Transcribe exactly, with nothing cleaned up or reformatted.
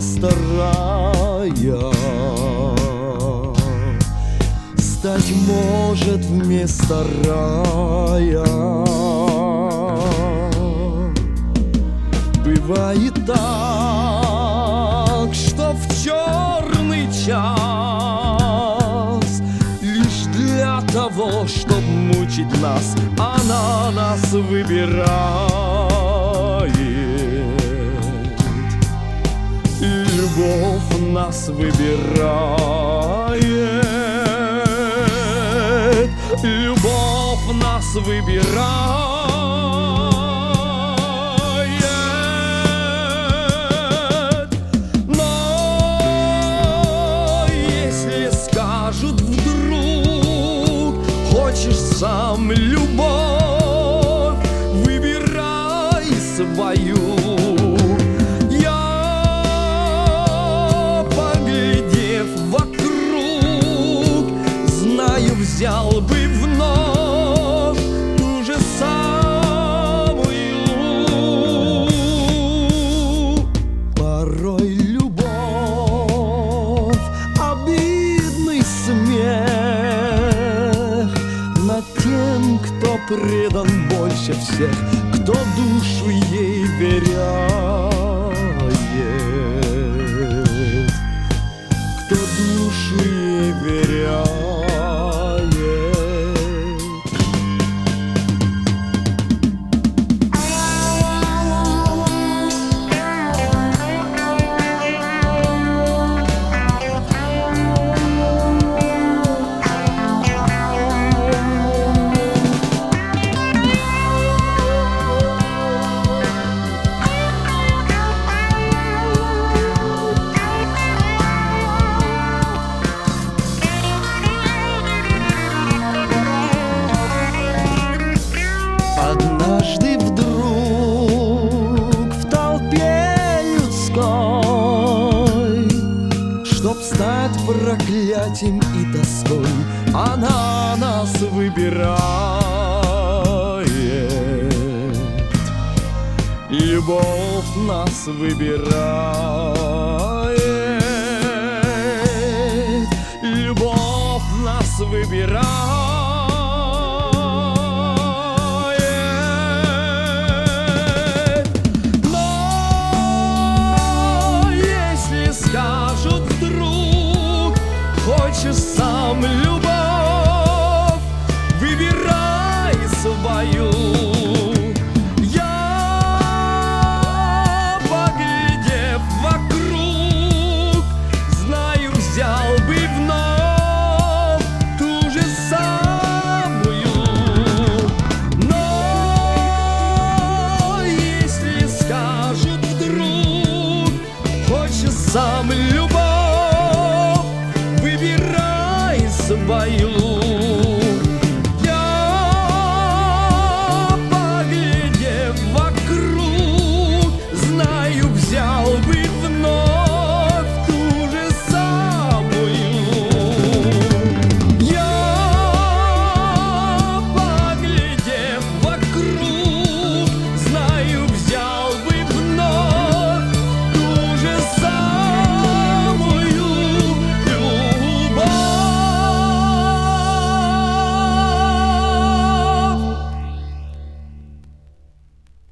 вместо рая, стать может вместо рая. Бывает так, что в черный час лишь для того, чтоб мучить нас, она нас выбирает. Любовь нас выбирает. Любовь нас выбирает. Сам любовь, выбирай свою. Я, поглядев вокруг, знаю, взял бы вновь ту же самую. Порой любовь — обидный смех над тем, кто предан больше всех, кто душу ей веряет, кто душу ей веряет. Однажды вдруг в толпе людской, чтоб стать проклятием и тоской, она нас выбирает. Любовь нас выбирает. Любовь нас выбирает. Хочешь сам любовь, выбирай свою. Я, поглядев вокруг, знаю, взял бы вновь ту же самую. Но если скажут вдруг, хочешь сам любовь, выбирай свою. Я, поглядев вокруг, знаю, взял бы